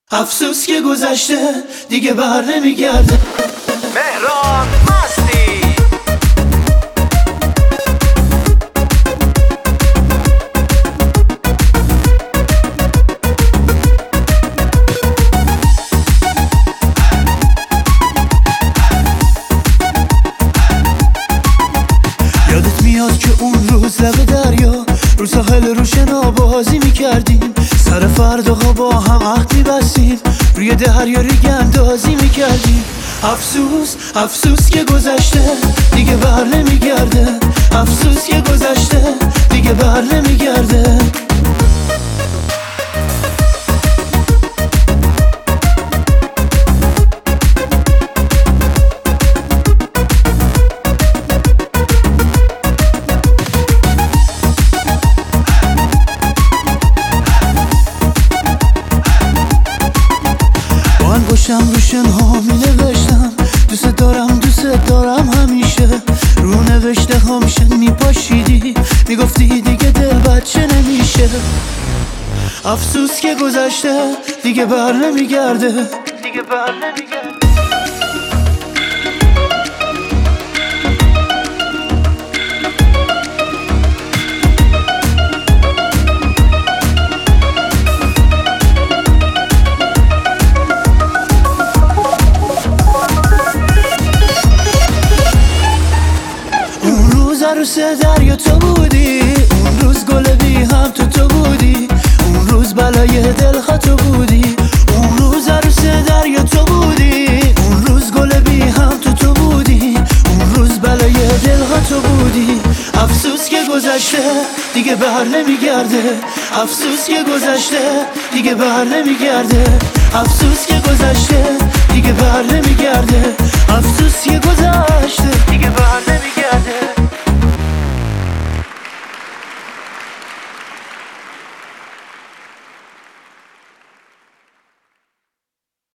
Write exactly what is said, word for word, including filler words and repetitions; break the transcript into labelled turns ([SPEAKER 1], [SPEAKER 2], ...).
[SPEAKER 1] افسوس که گذشته دیگه بر نمیگرده.
[SPEAKER 2] مهران مستی
[SPEAKER 1] یادت میاد که اون روز لب دریا رو ساحل روشنا بازی میکردیم، سر فرداها با هم عهد میبستیم، روی دریا ریگ اندازی میکردیم. افسوس افسوس که گذشته دیگه بر نمیگرده. افسوس که گذشته دیگه بر نمیگرده. باشم روشن ها می نوشتم دوست دارم دوست دارم همیشه، رو نوشته ها میشن می پاشیدی میگفتی دیگه دل بچه نمیشه. افسوس که گذشته دیگه بر نمیگرده. دیگه بر نمیگرده. عروس دریا تو بودی، اون روز گل بی هم تو تو بودی، اون روز بلای دل تو بودی، اون روز عروس دریا تو بودی، اون روز گل بی هم تو تو بودی، اون روز بلای دل تو بودی. افسوس که گذشته دیگه بر نمیگرده. افسوس که گذشته دیگه بر نمیگرده. افسوس که گذشته دیگه بر نمیگرده. افسوس که گذشته